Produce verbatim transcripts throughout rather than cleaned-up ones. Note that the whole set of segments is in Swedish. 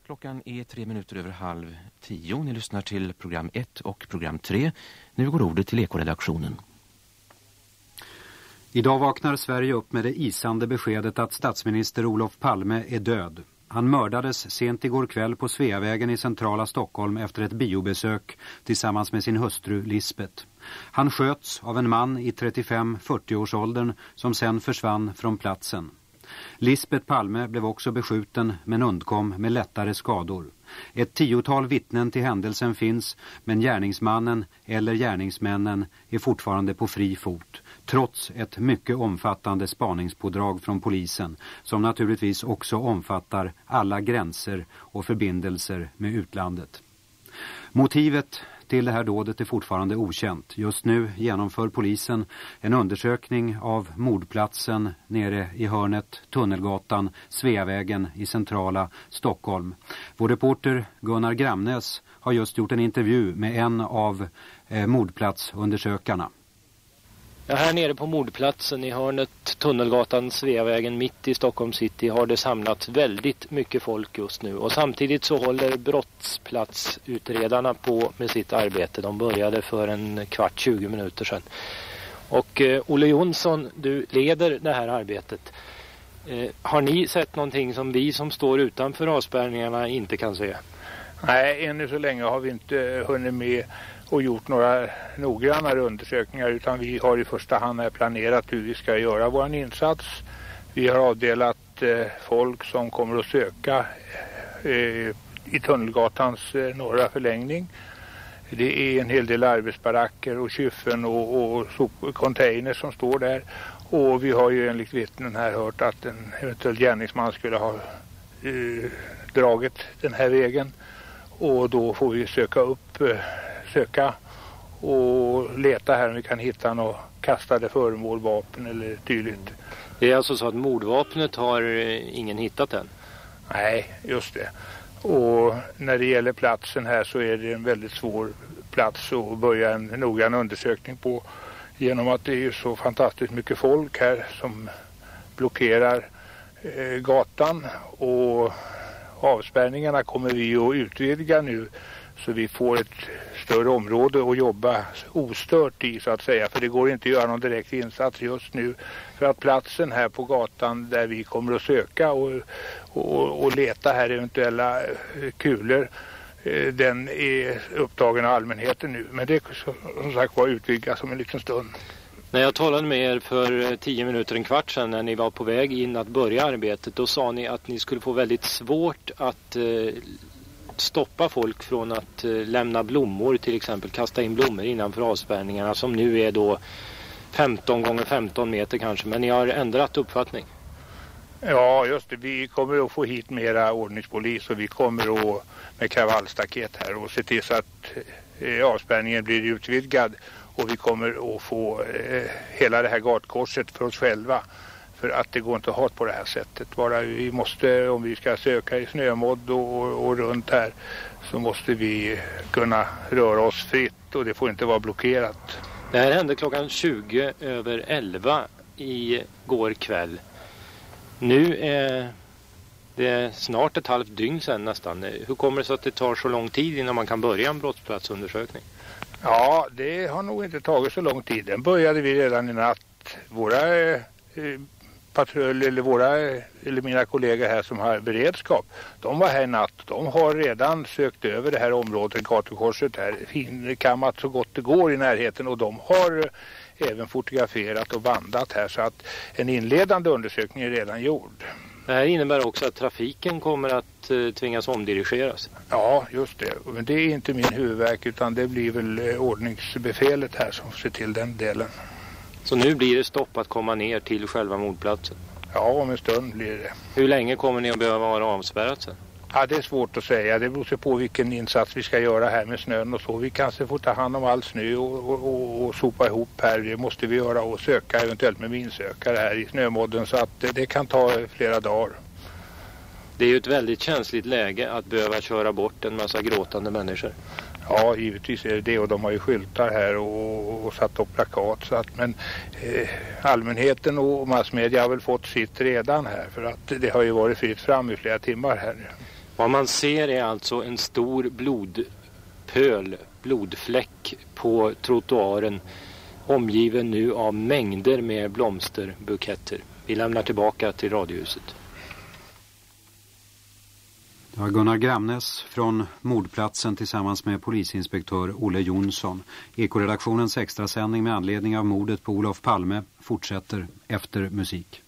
Klockan är tre minuter över halv tio. Ni lyssnar till program ett och program tre. Nu går ordet till Ekoredaktionen. Idag vaknar Sverige upp med det isande beskedet att statsminister Olof Palme är död. Han mördades sent igår kväll på Sveavägen i centrala Stockholm efter ett biobesök tillsammans med sin hustru Lisbeth. Han sköts av en man i trettiofem till fyrtio-årsåldern som sen försvann från platsen. Lisbeth Palme blev också beskjuten men undkom med lättare skador. Ett tiotal vittnen till händelsen finns, men gärningsmannen eller gärningsmännen är fortfarande på fri fot, trots ett mycket omfattande spaningspådrag från polisen, som naturligtvis också omfattar alla gränser och förbindelser med utlandet. Motivet till det här dådet är fortfarande okänt. Just nu genomför polisen en undersökning av mordplatsen nere i hörnet Tunnelgatan, Sveavägen i centrala Stockholm. Vår reporter Gunnar Gramnäs har just gjort en intervju med en av eh, mordplatsundersökarna. Ja, här nere på mordplatsen i hörnet Tunnelgatan, Sveavägen mitt i Stockholm city har det samlats väldigt mycket folk just nu. Och samtidigt så håller brottsplatsutredarna på med sitt arbete. De började för en kvart, tjugo minuter sedan. Och eh, Olle Jonsson, du leder det här arbetet. Eh, har ni sett någonting som vi som står utanför avspärrningarna inte kan se? Nej, ännu så länge har vi inte hunnit med och gjort några noggrannare undersökningar, utan vi har i första hand planerat hur vi ska göra vår insats. Vi har avdelat eh, folk som kommer att söka eh, i Tunnelgatans eh, norra förlängning. Det är en hel del arbetsbaracker och kyffen och, och sopcontainer som står där. Och vi har ju enligt vittnen här hört att en eventuell gärningsman skulle ha eh, dragit den här vägen. Och då får vi söka upp, eh, söka och leta här om vi kan hitta något kastade föremål, vapen eller tydligt. Det är alltså så att mordvapnet har ingen hittat än? Nej, just det. Och när det gäller platsen här så är det en väldigt svår plats att börja en noggrann undersökning på, genom att det är så fantastiskt mycket folk här som blockerar eh, gatan, och avspärrningarna kommer vi att utvidga nu så vi får ett större område att jobba ostört i, så att säga. För det går inte att göra någon direkt insats just nu, för att platsen här på gatan där vi kommer att söka och, och, och leta här eventuella kulor, den är upptagen av allmänheten nu. Men det som sagt var utvidgas om en liten stund. När jag talade med er för tio minuter, en kvart sedan, när ni var på väg in att börja arbetet, då sa ni att ni skulle få väldigt svårt att eh, stoppa folk från att eh, lämna blommor, till exempel kasta in blommor innanför avspärrningarna, som nu är då femton gånger femton meter kanske, men ni har ändrat uppfattning. Ja, just det. Vi kommer att få hit mera ordningspolis, och vi kommer att med kravallstaket här och se till så att eh, avspärrningen blir utvidgad. Och vi kommer att få eh, hela det här gatkorset för oss själva. För att det går inte att ha på det här sättet. Bara vi måste, om vi ska söka i snömodd och, och runt här, så måste vi kunna röra oss fritt, och det får inte vara blockerat. Det här hände klockan tjugo över elva i går kväll. Nu är det snart ett halvt dygn sedan nästan. Hur kommer det så att det tar så lång tid innan man kan börja en brottsplatsundersökning? Ja, det har nog inte tagit så lång tid. Den började vi redan i natt. Våra eh, patrull eller våra eller mina kollegor här som har beredskap, de var här i natt. De har redan sökt över det här området, gatukorset här, finkammat så gott det går i närheten, och de har även fotograferat och bandat här, så att en inledande undersökning är redan gjord. Det här innebär också att trafiken kommer att eh, tvingas omdirigeras. Ja, just det. Men det är inte min huvudverk, utan det blir väl eh, ordningsbefälet här som ser till den delen. Så nu blir det stopp att komma ner till själva mordplatsen? Ja, om en stund blir det. Hur länge kommer ni att behöva vara avspärrat sen? Ja, det är svårt att säga. Det beror på vilken insats vi ska göra här med snön och så. Vi kanske får ta hand om all snö och, och, och, och sopa ihop här. Det måste vi göra, och söka eventuellt med minsökare här i snömodden, så att det, det kan ta flera dagar. Det är ju ett väldigt känsligt läge att behöva köra bort en massa gråtande människor. Ja, givetvis är det det, och de har ju skyltar här och, och satt upp plakat, så att, men eh, allmänheten och massmedia har väl fått sitt redan här, för att det har ju varit fritt fram i flera timmar här nu. Vad man ser är alltså en stor blodpöl, blodfläck på trottoaren, omgiven nu av mängder med blomsterbuketter. Vi lämnar tillbaka till radiohuset. Det var Gunnar Gramnes från mordplatsen tillsammans med polisinspektör Olle Jonsson. Ekoredaktionens extrasändning med anledning av mordet på Olof Palme fortsätter efter musik.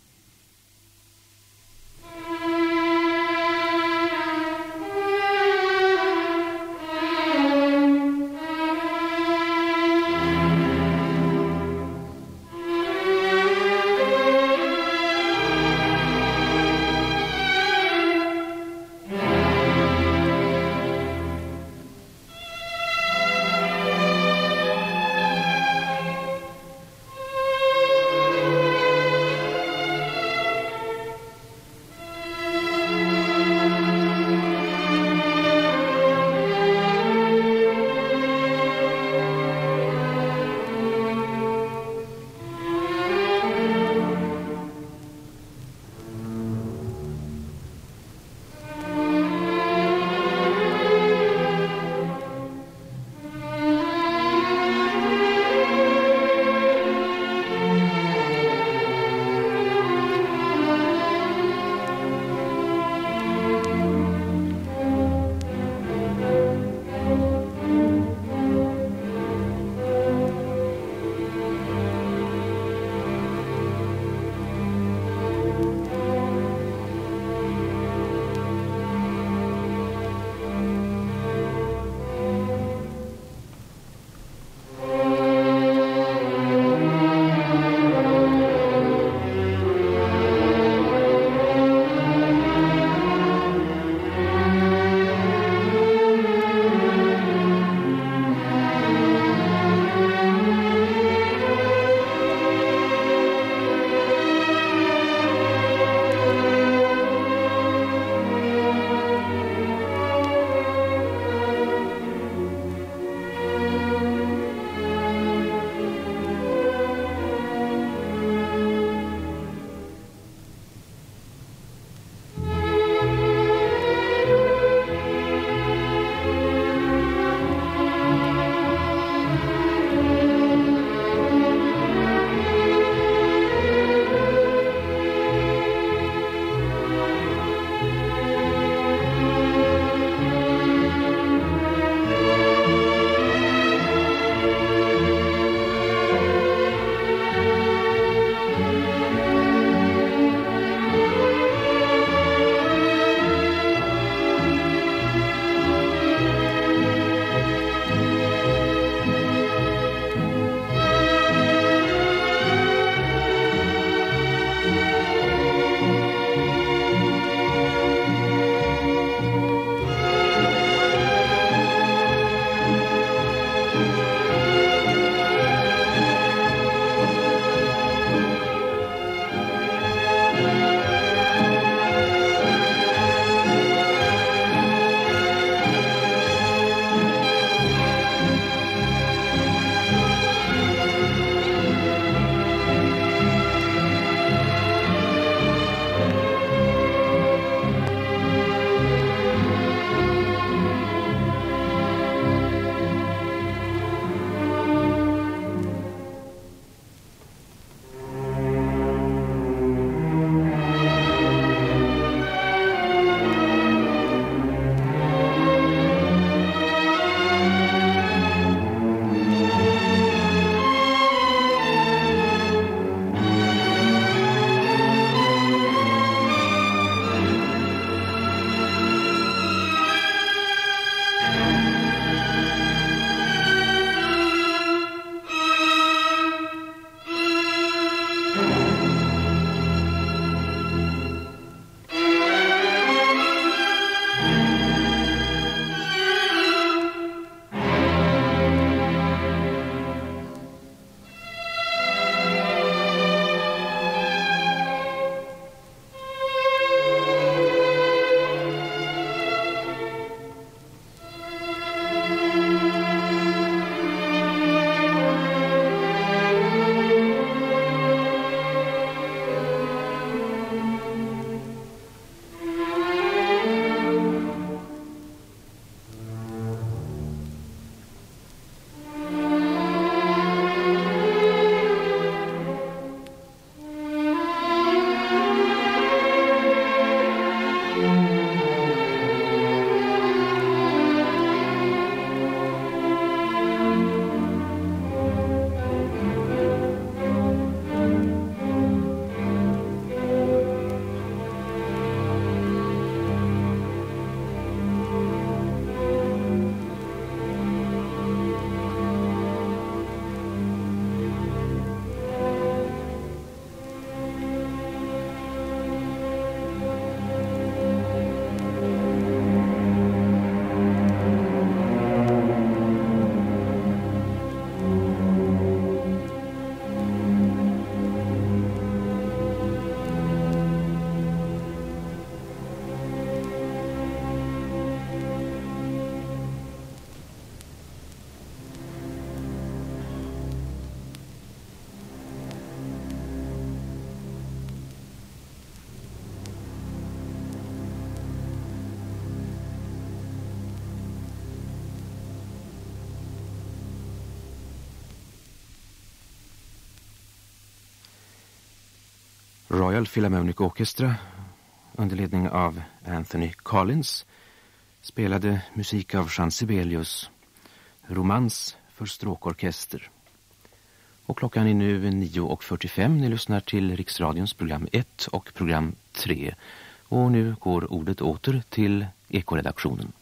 Royal Philharmonic Orchestra under ledning av Anthony Collins spelade musik av Jean Sibelius, Romans för stråkorkester. Och klockan är nu nio och fyrtiofem. Ni lyssnar till Riksradions program ett och program tre. Och nu går ordet åter till Ekoredaktionen.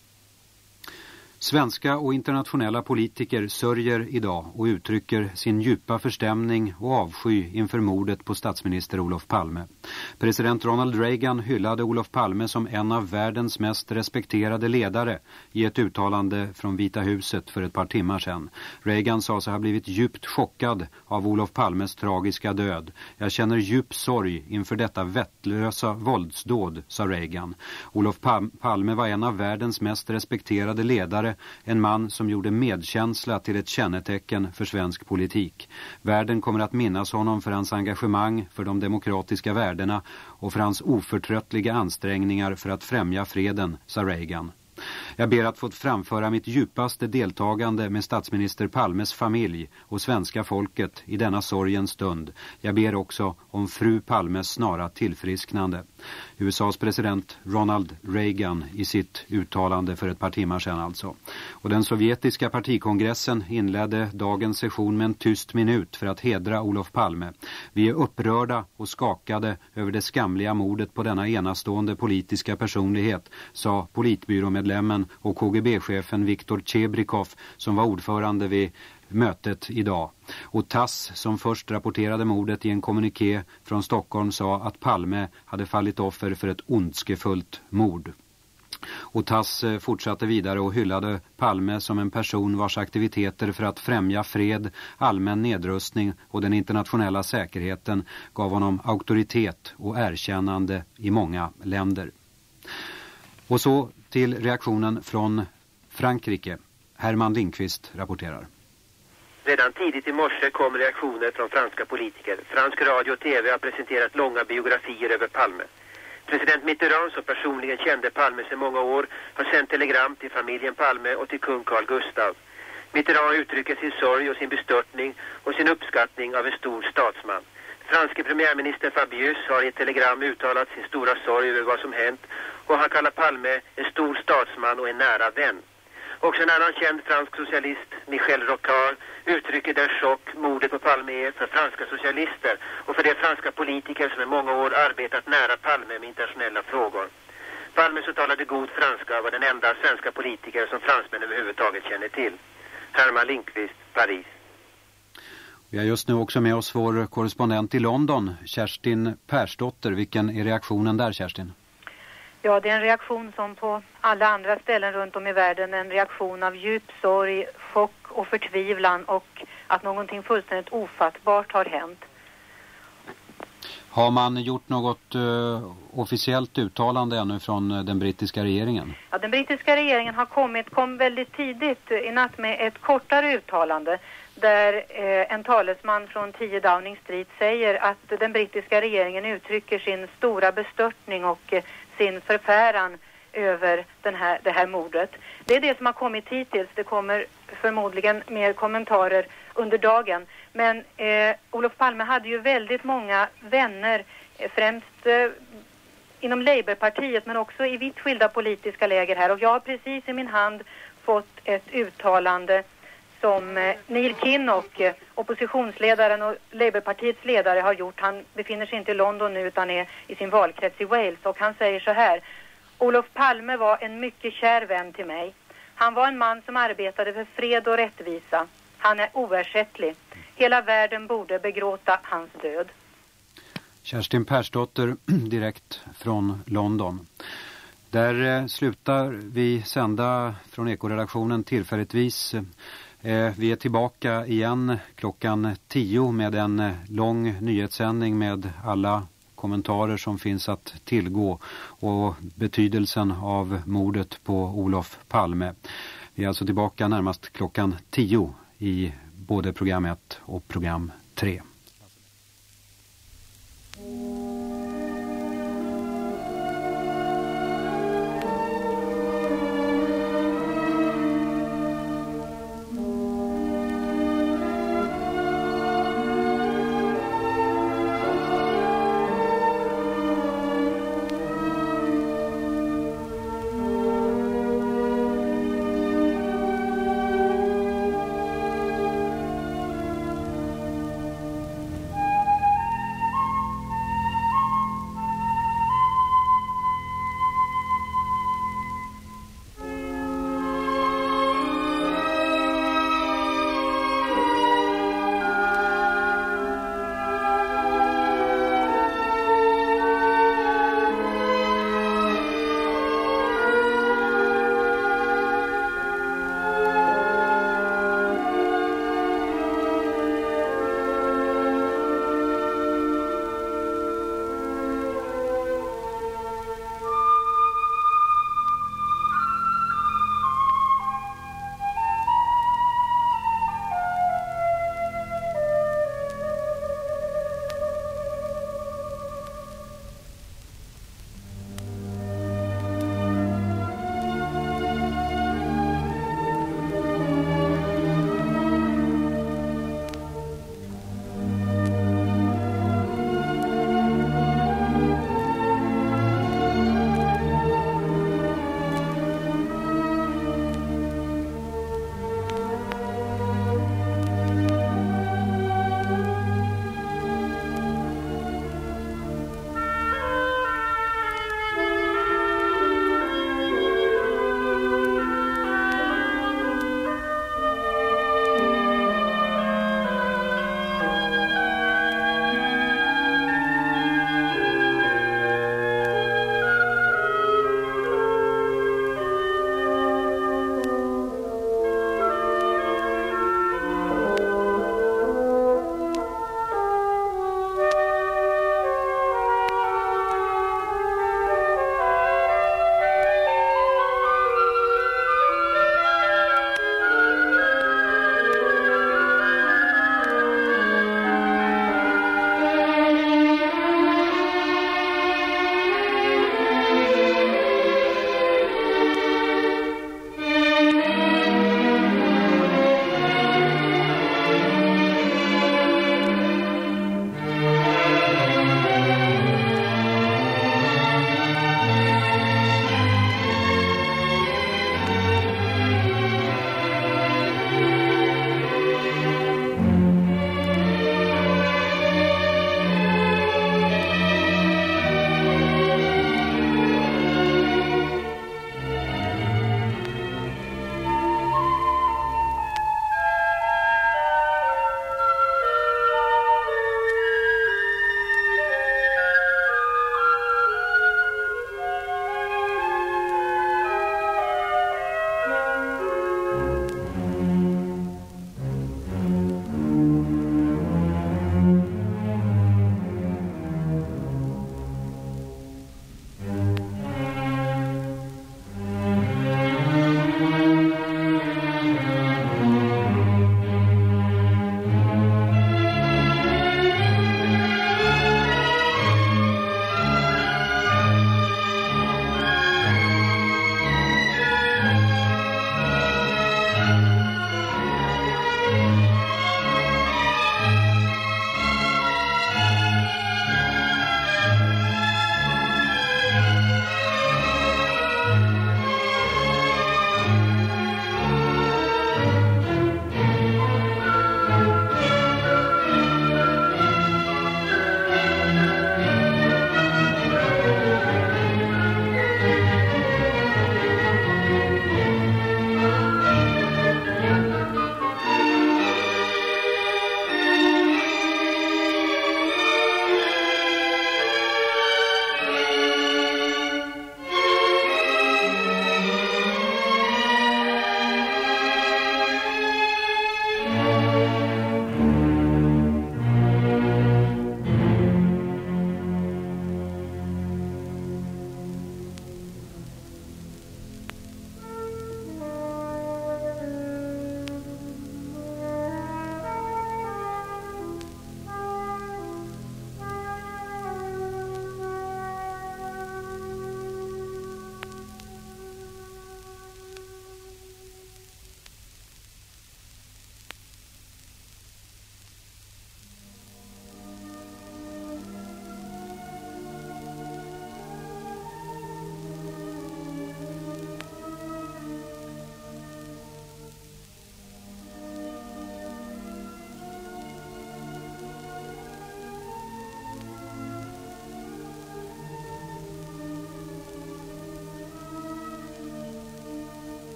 Svenska och internationella politiker sörjer idag och uttrycker sin djupa förstämning och avsky inför mordet på statsminister Olof Palme. President Ronald Reagan hyllade Olof Palme som en av världens mest respekterade ledare i ett uttalande från Vita huset för ett par timmar sedan. Reagan sa sig ha blivit djupt chockad av Olof Palmes tragiska död. Jag känner djup sorg inför detta vettlösa våldsdåd, sa Reagan. Olof Palme var en av världens mest respekterade ledare, en man som gjorde medkänsla till ett kännetecken för svensk politik. Världen kommer att minnas honom för hans engagemang för de demokratiska värdena och för hans oförtröttliga ansträngningar för att främja freden, sa Reagan. Jag ber att få framföra mitt djupaste deltagande med statsminister Palmes familj och svenska folket i denna sorgens stund. Jag ber också om fru Palmes snara tillfrisknande. U S A:s president Ronald Reagan i sitt uttalande för ett par timmar sedan alltså. Och den sovjetiska partikongressen inledde dagens session med en tyst minut för att hedra Olof Palme. Vi är upprörda och skakade över det skamliga mordet på denna enastående politiska personlighet, sa politbyråmedlemmen och K G B-chefen Viktor Chebrikov som var ordförande vid mötet idag. Och Tass som först rapporterade mordet i en kommuniké från Stockholm sa att Palme hade fallit offer för ett ondskefullt mord. Och Tass fortsatte vidare och hyllade Palme som en person vars aktiviteter för att främja fred, allmän nedrustning och den internationella säkerheten gav honom auktoritet och erkännande i många länder. Och så till reaktionen från Frankrike. Herman Lindqvist rapporterar. Redan tidigt i morse kom reaktioner från franska politiker. Fransk radio och tv har presenterat långa biografier över Palme. President Mitterrand, som personligen kände Palme sedan många år, har sänt telegram till familjen Palme och till kung Carl Gustav. Mitterrand uttrycker sin sorg och sin bestörtning och sin uppskattning av en stor statsman. Franske premiärminister Fabius har i ett telegram uttalat sin stora sorg över vad som hänt och han kallar Palme en stor statsman och en nära vän. Också en annan känd fransk socialist, Michel Rocard, uttrycker den chock mordet på Palme är för franska socialister och för de franska politiker som i många år arbetat nära Palme med internationella frågor. Palme som talade god franska var den enda svenska politiker som fransmän överhuvudtaget känner till. Herman Lindqvist, Paris. Vi har just nu också med oss vår korrespondent i London, Kerstin Persdotter. Vilken är reaktionen där, Kerstin? Ja, det är en reaktion som på alla andra ställen runt om i världen. En reaktion av djup sorg, chock och förtvivlan och att någonting fullständigt ofattbart har hänt. Har man gjort något uh, officiellt uttalande ännu från uh, den brittiska regeringen? Ja, den brittiska regeringen har kommit, kom väldigt tidigt i natt med ett kortare uttalande där eh, en talesman från tio Downing Street säger att den brittiska regeringen uttrycker sin stora bestörtning och eh, sin förfäran över den här, det här mordet. Det är det som har kommit hittills. Det kommer förmodligen mer kommentarer under dagen. Men eh, Olof Palme hade ju väldigt många vänner, eh, främst eh, inom Labourpartiet men också i vitt skilda politiska läger här. Och jag har precis i min hand fått ett uttalande som eh, Neil Kinnock, eh, oppositionsledaren och Labourpartiets ledare, har gjort. Han befinner sig inte i London nu utan är i sin valkrets i Wales. Och han säger så här: Olof Palme var en mycket kär vän till mig. Han var en man som arbetade för fred och rättvisa. Han är oersättlig. Hela världen borde begråta hans död. Kerstin Persdotter direkt från London. Där eh, slutar vi sända från Ekoredaktionen tillfälligtvis. Eh, vi är tillbaka igen klockan tio med en eh, lång nyhetssändning med alla kommentarer som finns att tillgå och betydelsen av mordet på Olof Palme. Vi är alltså tillbaka närmast klockan tio i både program ett och program tre.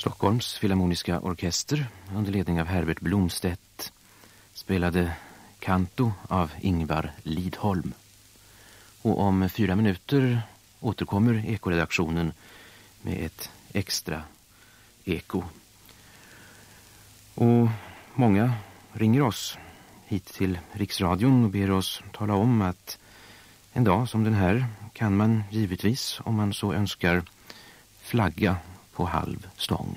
Stockholms Filharmoniska orkester under ledning av Herbert Blomstedt spelade Kanto av Ingvar Lidholm. Och om fyra minuter återkommer ekoredaktionen med ett extra eko. Och många ringer oss hit till Riksradion och ber oss tala om att en dag som den här kan man givetvis, om man så önskar, flagga på halv stång.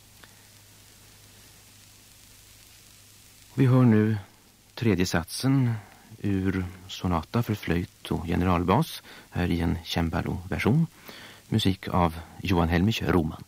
Vi hör nu tredje satsen ur sonata för flöjt och generalbas här i en cembalo-version. Musik av Johan Helmich Roman.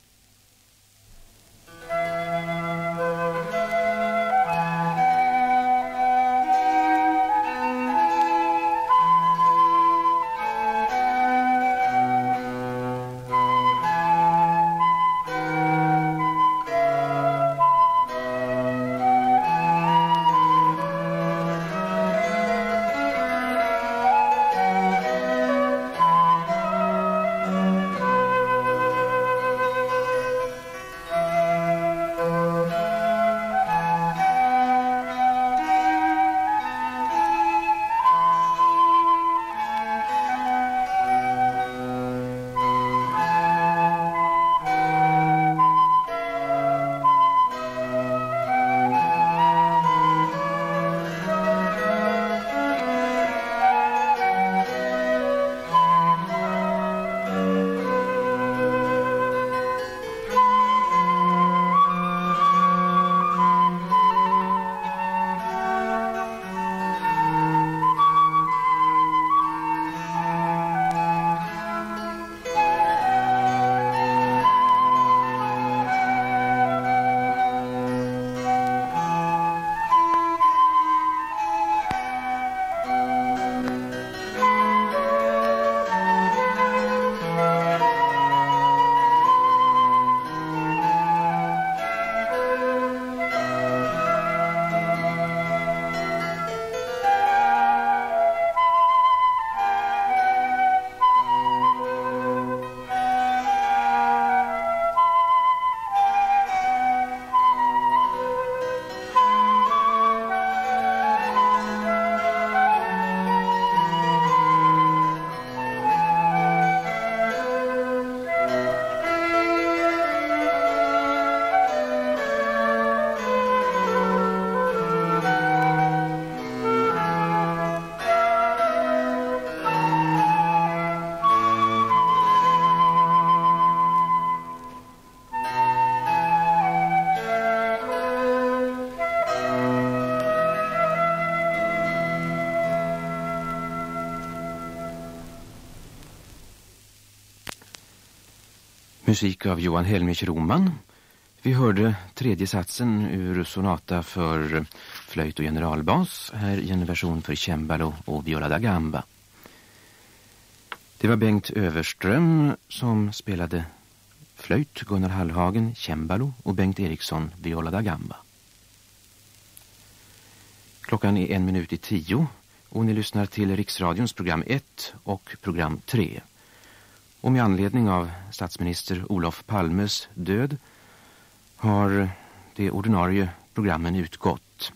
Musik av Johan Helmich Roman. Vi hörde tredje satsen ur sonata för flöjt och generalbas här i en version för cembalo och viola da gamba. Det var Bengt Överström som spelade flöjt, Gunnar Hallhagen cembalo och Bengt Eriksson viola da gamba. Klockan är en minut i tio och ni lyssnar till Riksradions program ett och program tre. Och med anledning av statsminister Olof Palmes död har de ordinarie programmen utgått.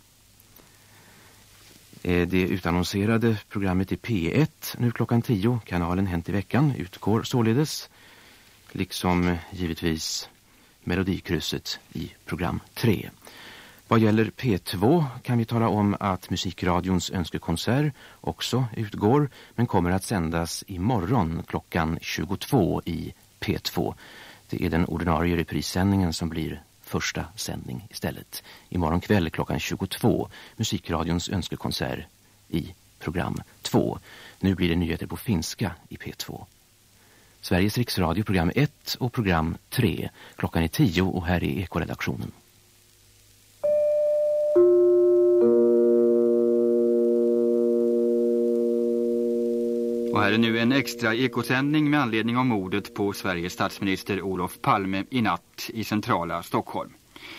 Det utannonserade programmet i P ett nu klockan tio, kanalen Hänt i veckan, utgår således, liksom givetvis Melodikrysset i program tre. Vad gäller P två kan vi tala om att Musikradions önskekonsert också utgår, men kommer att sändas imorgon klockan tjugotvå i P två. Det är den ordinarie reprissändningen som blir första sändning istället. Imorgon kväll klockan tjugotvå, Musikradions önskekonsert i program två. Nu blir det nyheter på finska i P två. Sveriges Riksradio program ett och program tre. Klockan är tio och här är ekoredaktionen. Och här är nu en extra ekosändning med anledning av mordet på Sveriges statsminister Olof Palme i natt i centrala Stockholm.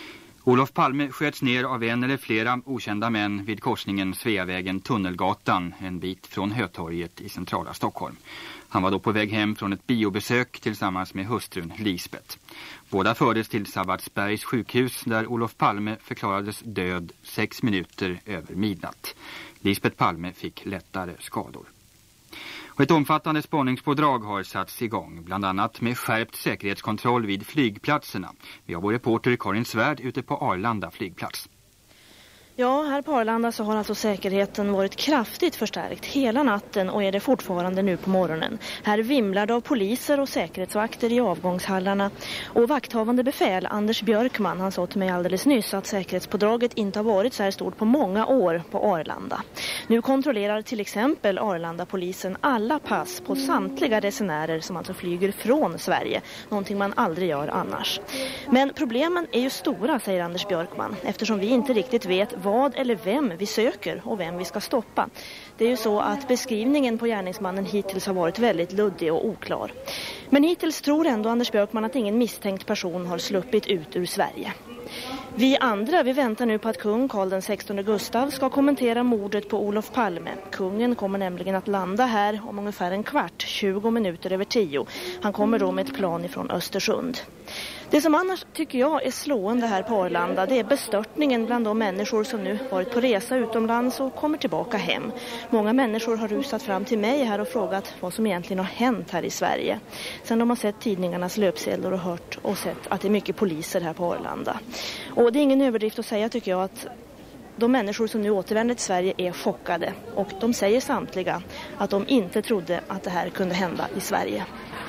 Olof Palme sköts ner av en eller flera okända män vid korsningen Sveavägen-Tunnelgatan, en bit från Hötorget i centrala Stockholm. Han var då på väg hem från ett biobesök tillsammans med hustrun Lisbeth. Båda fördes till Sabbatsbergs sjukhus där Olof Palme förklarades död sex minuter över midnatt. Lisbeth Palme fick lättare skador. Och ett omfattande spaningspådrag har satts igång, bland annat med skärpt säkerhetskontroll vid flygplatserna. Vi har vår reporter Karin Svärd ute på Arlanda flygplats. Ja, här på Arlanda så har alltså säkerheten varit kraftigt förstärkt hela natten och är det fortfarande nu på morgonen. Här vimlar det av poliser och säkerhetsvakter i avgångshallarna. Och vakthavande befäl Anders Björkman, han sa till mig alldeles nyss att säkerhetspådraget inte har varit så här stort på många år på Arlanda. Nu kontrollerar till exempel Arlanda-polisen alla pass på samtliga resenärer som alltså flyger från Sverige. Någonting man aldrig gör annars. Men problemen är ju stora, säger Anders Björkman, eftersom vi inte riktigt vet vad eller vem vi söker och vem vi ska stoppa. Det är ju så att beskrivningen på gärningsmannen hittills har varit väldigt luddig och oklar. Men hittills tror ändå Anders Björkman att ingen misstänkt person har sluppit ut ur Sverige. Vi andra, vi väntar nu på att kung Karl den sextonde Gustav ska kommentera mordet på Olof Palme. Kungen kommer nämligen att landa här om ungefär en kvart, tjugo minuter över tio. Han kommer då med ett plan ifrån Östersund. Det som annars tycker jag är slående här på Arlanda, det är bestörtningen bland de människor som nu varit på resa utomlands och kommer tillbaka hem. Många människor har rusat fram till mig här och frågat vad som egentligen har hänt här i Sverige. Sen de har sett tidningarnas löpsedlar och hört och sett att det är mycket poliser här på Arlanda. Och det är ingen överdrift att säga, tycker jag, att de människor som nu återvänder till Sverige är chockade. Och de säger samtliga att de inte trodde att det här kunde hända i Sverige.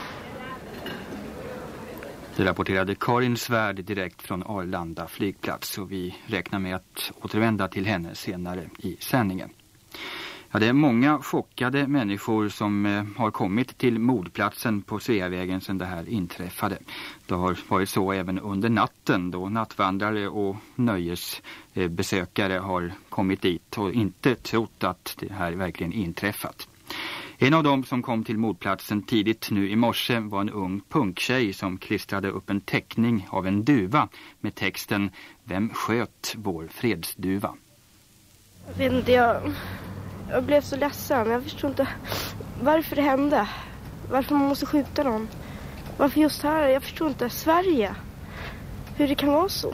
Det rapporterade Karin Svärd direkt från Arlanda flygplats, och vi räknar med att återvända till henne senare i sändningen. Ja, det är många chockade människor som eh, har kommit till mordplatsen på Sveavägen sedan det här inträffade. Det har varit så även under natten då nattvandrare och nöjesbesökare eh, har kommit dit och inte trott att det här verkligen inträffat. En av dem som kom till mordplatsen tidigt nu i morse var en ung punktjej som klistrade upp en teckning av en duva med texten "Vem sköt vår fredsduva?" Jag vet inte, jag, jag blev så ledsen. Jag förstår inte varför det hände. Varför man måste skjuta någon. Varför just här? Jag förstår inte. Sverige. Hur det kan vara så.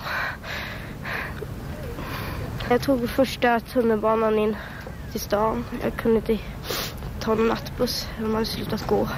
Jag tog första tunnelbanan in till stan. Jag kunde inte ta en nattbuss. De hade slutat gå.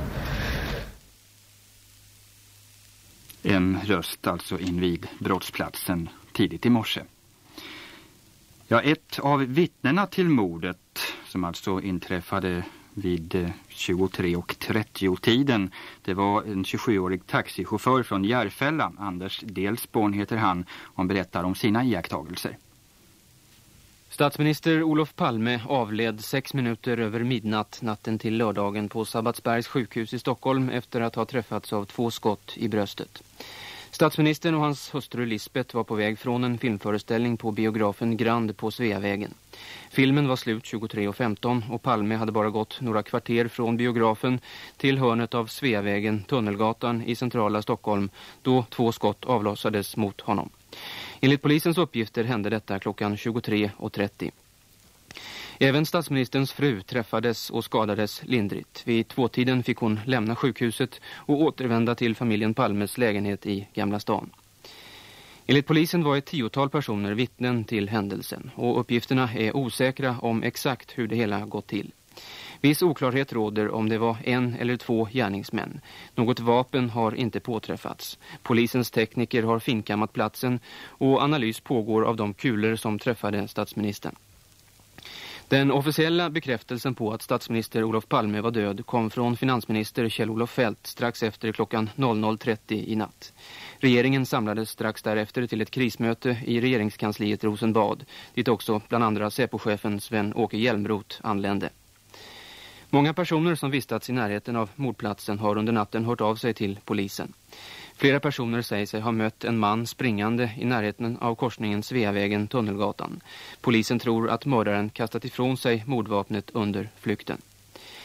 En röst alltså invid brottsplatsen tidigt i morse. Ja, ett av vittnena till mordet, som alltså inträffade vid tjugotre och trettio tiden, det var en tjugosjuårig taxichaufför från Järfälla. Anders Delsborn heter han, och han berättar om sina iakttagelser. Statsminister Olof Palme avled sex minuter över midnatt natten till lördagen på Sabbatsbergs sjukhus i Stockholm efter att ha träffats av två skott i bröstet. Statsministern och hans hustru Lisbeth var på väg från en filmföreställning på biografen Grand på Sveavägen. Filmen var slut tjugotre och femton och Palme hade bara gått några kvarter från biografen till hörnet av Sveavägen, Tunnelgatan i centrala Stockholm, då två skott avlossades mot honom. Enligt polisens uppgifter hände detta klockan tjugotre och trettio. Även statsministerns fru träffades och skadades lindrigt. Vid tvåtiden fick hon lämna sjukhuset och återvända till familjen Palmes lägenhet i Gamla stan. Enligt polisen var ett tiotal personer vittnen till händelsen, och uppgifterna är osäkra om exakt hur det hela gått till. Viss oklarhet råder om det var en eller två gärningsmän. Något vapen har inte påträffats. Polisens tekniker har finkammat platsen och analys pågår av de kulor som träffade statsministern. Den officiella bekräftelsen på att statsminister Olof Palme var död kom från finansminister Kjell-Olof Feldt strax efter klockan noll noll trettio i natt. Regeringen samlades strax därefter till ett krismöte i regeringskansliet Rosenbad, dit också bland andra Säpochefen Sven-Åke Hjelmroth anlände. Många personer som vistats i närheten av mordplatsen har under natten hört av sig till polisen. Flera personer säger sig ha mött en man springande i närheten av korsningen Sveavägen Tunnelgatan. Polisen tror att mördaren kastat ifrån sig mordvapnet under flykten.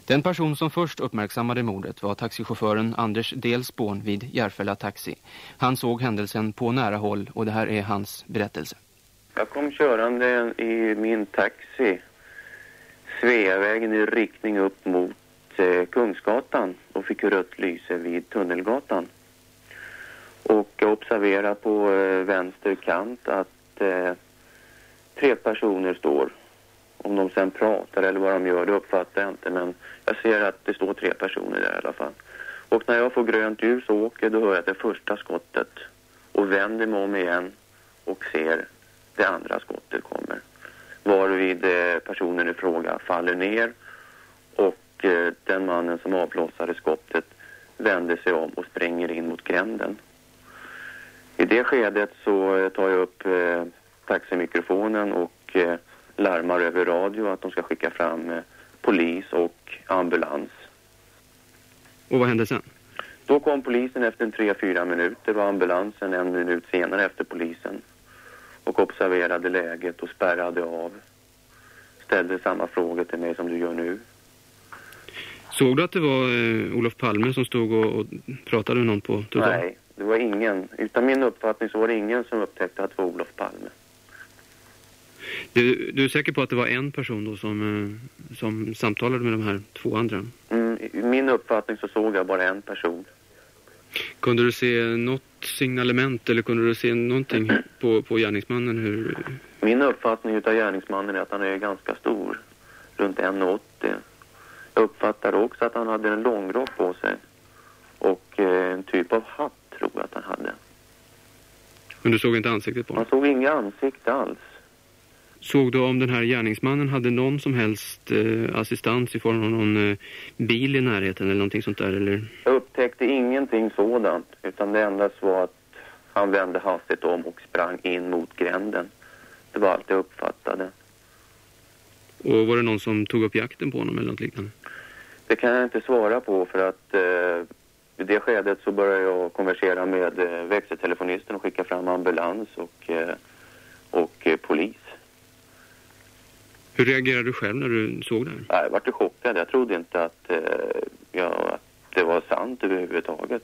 Den person som först uppmärksammade mordet var taxichauffören Anders Delsborn vid Järfälla Taxi. Han såg händelsen på nära håll och det här är hans berättelse. Jag kom körande i min taxi Sveavägen i riktning upp mot eh, Kungsgatan och fick rött lyse vid Tunnelgatan. Och jag observerade på eh, vänster kant att eh, tre personer står. Om de sen pratar eller vad de gör, det uppfattar jag inte. Men jag ser att det står tre personer där i alla fall. Och när jag får grönt ljus och åker, då hör jag det första skottet. Och vänder mig om igen och ser det andra skottet kommer. Varvid eh, personen i fråga faller ner. Och eh, den mannen som avlossade skottet vänder sig om och spränger in mot gränden. I det skedet så tar jag upp eh, taximikrofonen och eh, larmar över radio att de ska skicka fram eh, polis och ambulans. Och vad hände sen? Då kom polisen efter en tre fyra minuter och ambulansen en minut senare efter polisen. Och observerade läget och spärrade av. Ställde samma frågor till mig som du gör nu. Såg du att det var eh, Olof Palme som stod och, och pratade med någon på trottoaren? Nej, det var ingen. Utan min uppfattning så var det ingen som upptäckte att det var Olof Palme. Du, du är säker på att det var en person då som, eh, som samtalade med de här två andra? Mm, i min uppfattning så såg jag bara en person. Kunde du se något signalement eller kunde du se någonting mm. på, på gärningsmannen? Hur... Min uppfattning utav gärningsmannen är att han är ganska stor. Runt en komma åttio. Jag uppfattar också att han hade en långrock på sig. Och eh, en typ av hatt tror jag att han hade. Men du såg inte ansiktet på honom? Han såg inga ansikte alls. Såg du om den här gärningsmannen hade någon som helst eh, assistans i form av någon eh, bil i närheten eller någonting sånt där? Eller? Jag upptäckte ingenting sådant. Utan det enda var att han vände hastigt om och sprang in mot gränden. Det var allt jag uppfattade. Och var det någon som tog upp jakten på honom eller något liknande? Det kan jag inte svara på för att eh, i det skedet så började jag konversera med eh, växeltelefonisten och skicka fram ambulans och, eh, och eh, polis. Hur reagerade du själv när du såg det här? Nej, jag var chockad. Jag trodde inte att, eh, ja, att det var sant överhuvudtaget.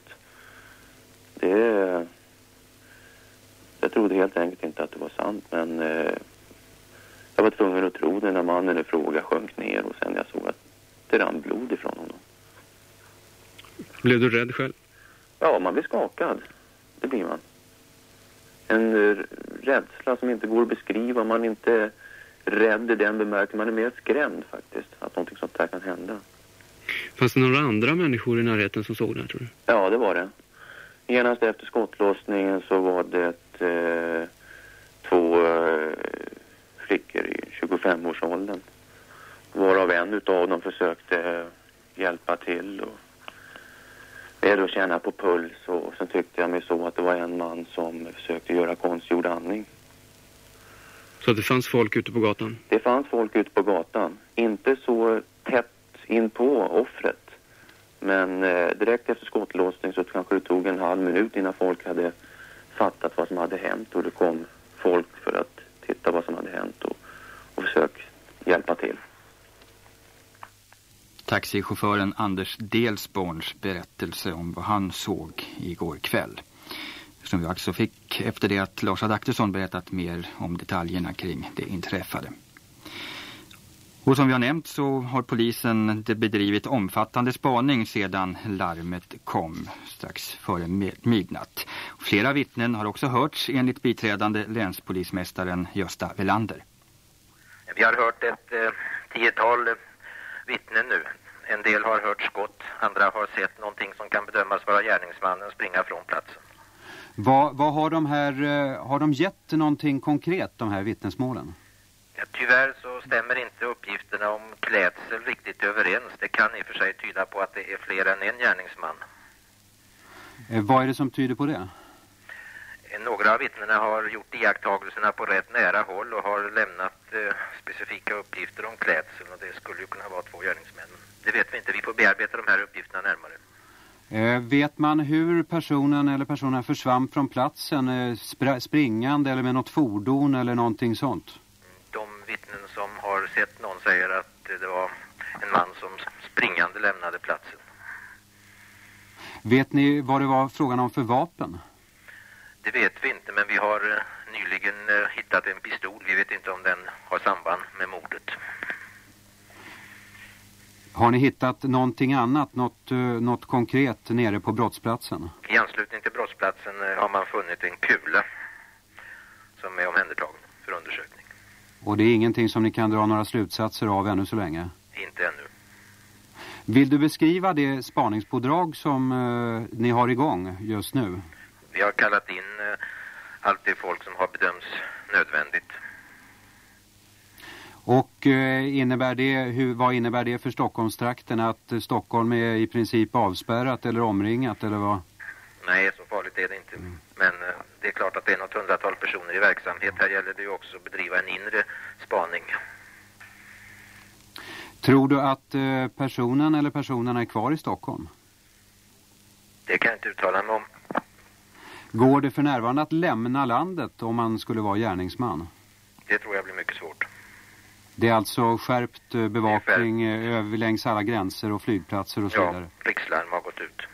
Det, jag trodde helt enkelt inte att det var sant, men eh, jag var tvungen att tro det när mannen i fråga sjönk ner och sen jag såg att det rann blod ifrån honom. Blev du rädd själv? Ja, man blir skakad. Det blir man. En uh, rädsla som inte går att beskriva. Man är inte rädd i den bemärkelsen. Man är mer skrämd faktiskt att någonting sånt här kan hända. Fanns det några andra människor i närheten som såg det här, tror du? Ja, det var det. Genast efter skottlossningen så var det uh, två uh, flickor i tjugofem-årsåldern. Varav en utav dem försökte hjälpa till och jag då känna på puls och sen tyckte jag mig så att det var en man som försökte göra konstgjord andning. Så att det fanns folk ute på gatan? Det fanns folk ute på gatan. Inte så tätt in på offret. Men eh, direkt efter skottlåsning så kanske det tog en halv minut innan folk hade fattat vad som hade hänt. Och det kom folk för att titta vad som hade hänt och, och försöka hjälpa till. Taxichauffören Anders Delsborns berättelse om vad han såg igår kväll. Som vi också fick efter det att Lars Adaktusson berättat mer om detaljerna kring det inträffade. Och som vi har nämnt så har polisen bedrivit omfattande spaning sedan larmet kom strax före midnatt. Flera vittnen har också hörts enligt biträdande länspolismästaren Gösta Velander. Vi har hört ett eh, tiotal vittnen nu. En del har hört skott, andra har sett någonting som kan bedömas vara gärningsmannen springa från platsen. Vad, vad har de här, har de gett någonting konkret, de här vittnesmålen? Ja, tyvärr så stämmer inte uppgifterna om klädsel riktigt överens. Det kan i och för sig tyda på att det är fler än en gärningsman. Eh, vad är det som tyder på det? Några av vittnena har gjort iakttagelserna på rätt nära håll och har lämnat eh, specifika uppgifter om klädseln och det skulle ju kunna vara två gärningsmän. Det vet vi inte, vi får bearbeta de här uppgifterna närmare. Eh, vet man hur personen eller personen försvann från platsen? Eh, spr- springande eller med något fordon eller någonting sånt? De vittnen som har sett någon säger att det var en man som springande lämnade platsen. Vet ni vad det var frågan om för vapen? Det vet vi inte, men vi har eh, nyligen eh, hittat en pistol. Vi vet inte om den har samband med mordet. Har ni hittat någonting annat, något, uh, något konkret nere på brottsplatsen? I anslutning till brottsplatsen uh, har man funnit en kula som är omhändertagen för undersökning. Och det är ingenting som ni kan dra några slutsatser av ännu så länge? Inte ännu. Vill du beskriva det spaningspådrag som uh, ni har igång just nu? Vi har kallat in uh, allt det folk som har bedömts nödvändigt. Och eh, innebär det, hur, vad innebär det för Stockholmstrakten att eh, Stockholm är i princip avspärrat eller omringat eller vad? Nej, så farligt är det inte. Mm. Men eh, det är klart att det är något hundratal personer i verksamhet. Här gäller det ju också att bedriva en inre spaning. Tror du att eh, personen eller personerna är kvar i Stockholm? Det kan jag inte uttala mig om. Går det för närvarande att lämna landet om man skulle vara gärningsman? Det tror jag blir mycket svårt. Det är alltså skärpt bevakning över längs alla gränser och flygplatser och så ja, vidare? Ja, rikslarm har gått ut.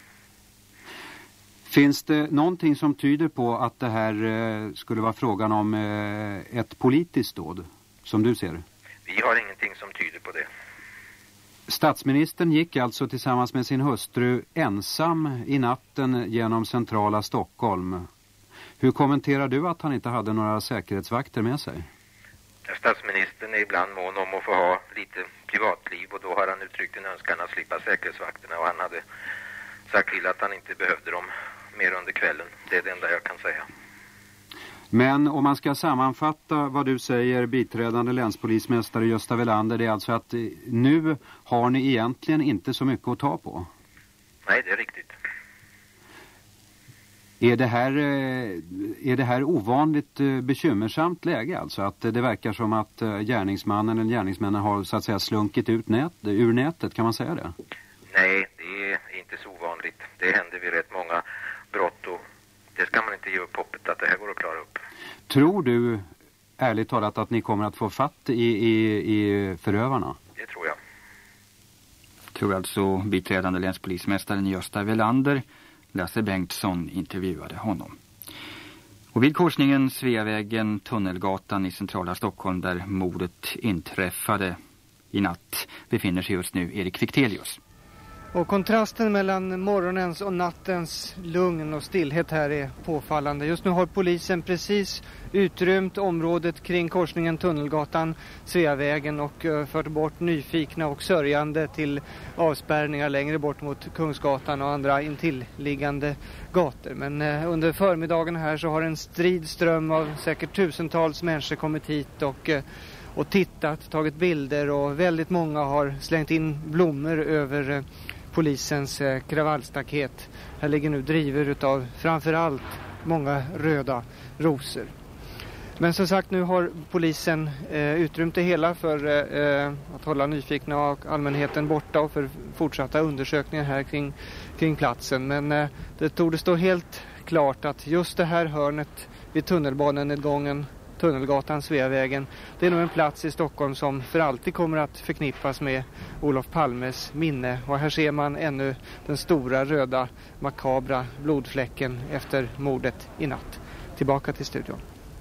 Finns det någonting som tyder på att det här skulle vara frågan om ett politiskt dåd, som du ser det? Vi har ingenting som tyder på det. Statsministern gick alltså tillsammans med sin hustru ensam i natten genom centrala Stockholm. Hur kommenterar du att han inte hade några säkerhetsvakter med sig? Statsministern är ibland mån om att få ha lite privatliv och då har han uttryckt en önskan att slippa säkerhetsvakterna och han hade sagt till att han inte behövde dem mer under kvällen. Det är det enda jag kan säga. Men om man ska sammanfatta vad du säger, biträdande länspolismästare Gösta Welander, det är alltså att nu har ni egentligen inte så mycket att ta på? Nej, det är riktigt. Är det här, är det här ovanligt bekymmersamt läge alltså? Att det verkar som att gärningsmannen eller gärningsmännen har så att säga slunkit ut nät, ur nätet, kan man säga det? Nej, det är inte så ovanligt. Det händer vid rätt många brott och det ska man inte ge upp hoppet att det här går att klara upp. Tror du, ärligt talat, att ni kommer att få fatt i, i, i förövarna? Det tror jag. Tror alltså biträdande länspolismästaren Gösta Welander. Lasse Bengtsson intervjuade honom. Och vid korsningen Sveavägen, Tunnelgatan i centrala Stockholm där mordet inträffade i natt befinner sig just nu Erik Fichtelius. Och kontrasten mellan morgonens och nattens lugn och stillhet här är påfallande. Just nu har polisen precis utrymt området kring korsningen Tunnelgatan, Sveavägen och uh, fört bort nyfikna och sörjande till avspärrningar längre bort mot Kungsgatan och andra intilliggande gator. Men uh, under förmiddagen här så har en strid ström av säkert tusentals människor kommit hit och uh, och tittat, tagit bilder och väldigt många har slängt in blommor över uh, polisens eh, kravallstaket. Här ligger nu driver utav framförallt många röda rosor. Men som sagt, nu har polisen eh, utrymt det hela för eh, att hålla nyfikna och allmänheten borta och för fortsatta undersökningar här kring, kring platsen. Men eh, det torde stå helt klart att just det här hörnet vid tunnelbanenedgången, Tunnelgatan, Sveavägen, det är nog en plats i Stockholm som för alltid kommer att förknippas med Olof Palmes minne. Och här ser man ännu den stora röda makabra blodfläcken efter mordet i natt. Tillbaka till studion.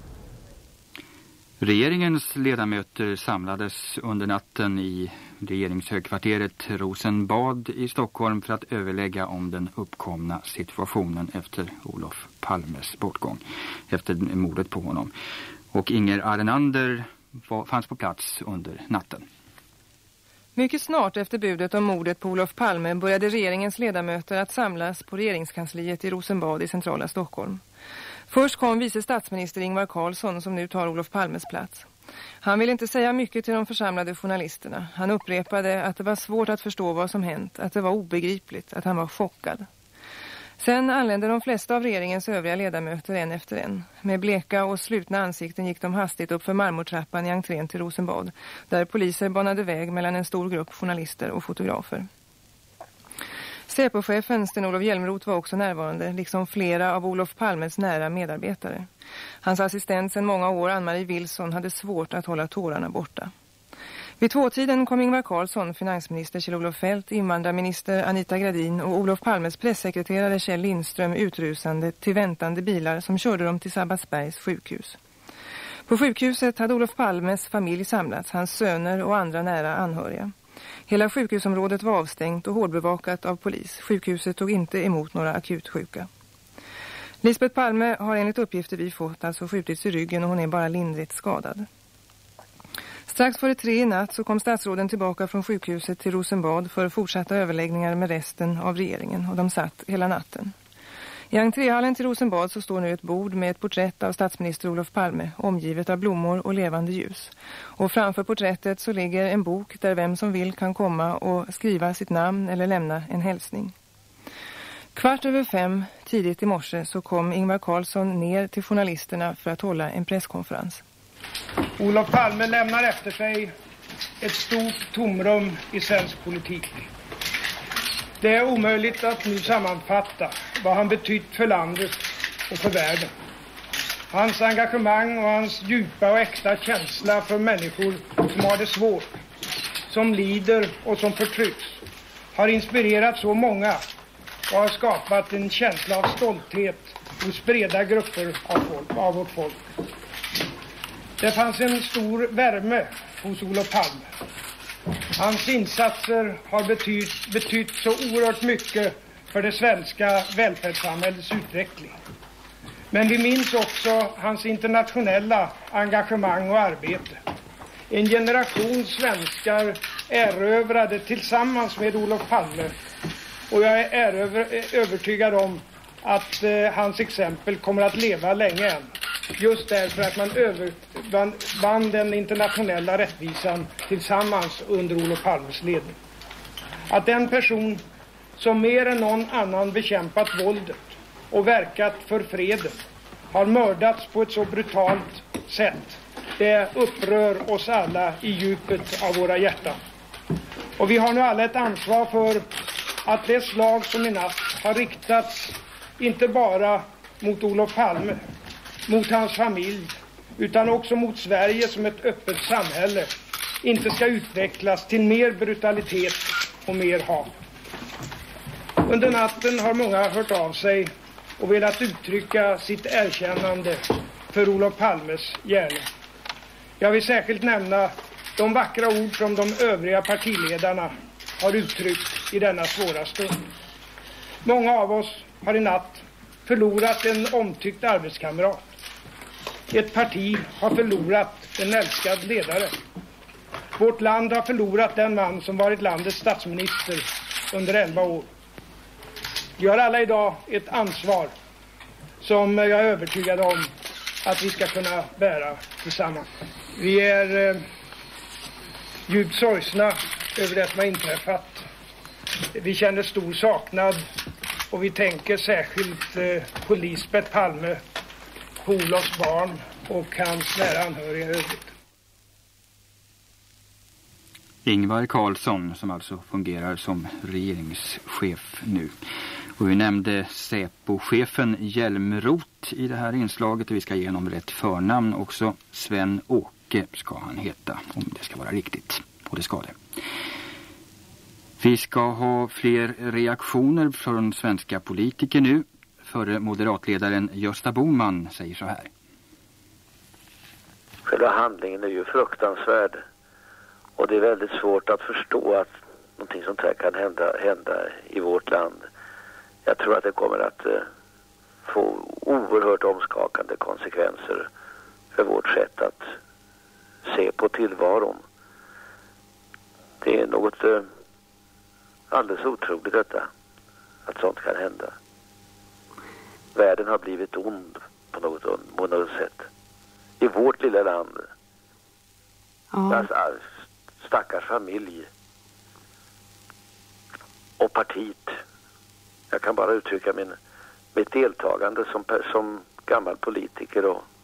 Regeringens ledamöter samlades under natten i regeringshögkvarteret Rosenbad i Stockholm för att överlägga om den uppkomna situationen efter Olof Palmes bortgång, efter mordet på honom. Och Inger Arenander var, fanns på plats under natten. Mycket snart efter budet om mordet på Olof Palme började regeringens ledamöter att samlas på regeringskansliet i Rosenbad i centrala Stockholm. Först kom vice statsminister Ingvar Carlsson som nu tar Olof Palmes plats. Han ville inte säga mycket till de församlade journalisterna. Han upprepade att det var svårt att förstå vad som hänt, att det var obegripligt, att han var chockad. Sen anlände de flesta av regeringens övriga ledamöter en efter en. Med bleka och slutna ansikten gick de hastigt upp för marmortrappan i entrén till Rosenbad, där poliser banade väg mellan en stor grupp journalister och fotografer. Säpochefen Sten-Olof Hjälmroth var också närvarande, liksom flera av Olof Palmes nära medarbetare. Hans assistent sedan många år, Ann-Marie Wilson, hade svårt att hålla tårarna borta. Vid tvåtiden kom Ingvar Carlsson, finansminister Kjell-Olof Feldt, invandrarminister Anita Gradin och Olof Palmes pressekreterare Kjell Lindström utrusande till väntande bilar som körde dem till Sabbatsbergs sjukhus. På sjukhuset hade Olof Palmes familj samlats, hans söner och andra nära anhöriga. Hela sjukhusområdet var avstängt och hårdbevakat av polis. Sjukhuset tog inte emot några akutsjuka. Lisbeth Palme har enligt uppgifter vi fått alltså skjutits i ryggen och hon är bara lindrigt skadad. Strax före tre i natt så kom statsråden tillbaka från sjukhuset till Rosenbad för fortsatta överläggningar med resten av regeringen och de satt hela natten. I entréhallen till Rosenbad så står nu ett bord med ett porträtt av statsminister Olof Palme omgivet av blommor och levande ljus. Och framför porträttet så ligger en bok där vem som vill kan komma och skriva sitt namn eller lämna en hälsning. Kvart över fem tidigt i morse så kom Ingvar Carlsson ner till journalisterna för att hålla en presskonferens. Olof Palme lämnar efter sig ett stort tomrum i svensk politik. Det är omöjligt att nu sammanfatta vad han betytt för landet och för världen. Hans engagemang och hans djupa och äkta känsla för människor som har det svårt, som lider och som förtrycks, har inspirerat så många och har skapat en känsla av stolthet hos breda grupper av, folk, av vårt folk. Det fanns en stor värme hos Olof Palme. Hans insatser har betytt, betytt så oerhört mycket för det svenska välfärdssamhällets utveckling. Men vi minns också hans internationella engagemang och arbete. En generation svenskar erövrade tillsammans med Olof Palme, och jag är eröver, övertygad om att eh, hans exempel kommer att leva länge än. Just därför att man övervann den internationella rättvisan tillsammans under Olof Palmes ledning. Att den person som mer än någon annan bekämpat våldet och verkat för freden har mördats på ett så brutalt sätt, det upprör oss alla i djupet av våra hjärtan. Och vi har nu alla ett ansvar för att det slag som i natt har riktats inte bara mot Olof Palme, mot hans familj, utan också mot Sverige som ett öppet samhälle, inte ska utvecklas till mer brutalitet och mer hat. Under natten har många hört av sig och velat uttrycka sitt erkännande för Olof Palmes gärning. Jag vill särskilt nämna de vackra ord som de övriga partiledarna har uttryckt i denna svåra stund. Många av oss har i natt förlorat en omtyckt arbetskamrat. Ett parti har förlorat en älskad ledare. Vårt land har förlorat den man som varit landets statsminister under elva år. Vi har alla idag ett ansvar som jag är övertygad om att vi ska kunna bära tillsammans. Vi är eh, djupt sorgsna över det som har inträffat. Vi känner stor saknad och vi tänker särskilt eh, på Lisbeth Palme, på Olofs barn och hans nära anhöriga övrigt. Ingvar Carlsson som alltså fungerar som regeringschef nu. Och vi nämnde Säpo-chefen Hjälmroth i det här inslaget och vi ska ge honom rätt förnamn också. Sven Åke ska han heta om det ska vara riktigt. Och det ska det. Vi ska ha fler reaktioner från svenska politiker nu. Förre moderatledaren Gösta Bohman säger så här. Själva handlingen är ju fruktansvärd. Och det är väldigt svårt att förstå att någonting sånt här kan hända, hända i vårt land. Jag tror att det kommer att eh, få oerhört omskakande konsekvenser för vårt sätt att se på tillvaron. Det är något eh, alldeles otroligt detta, att sånt kan hända. Världen har blivit ond på något, på något sätt. I vårt lilla land. Ja. Alltså, stackars familj och partiet. Jag kan bara uttrycka min, mitt deltagande som, som gammal politiker och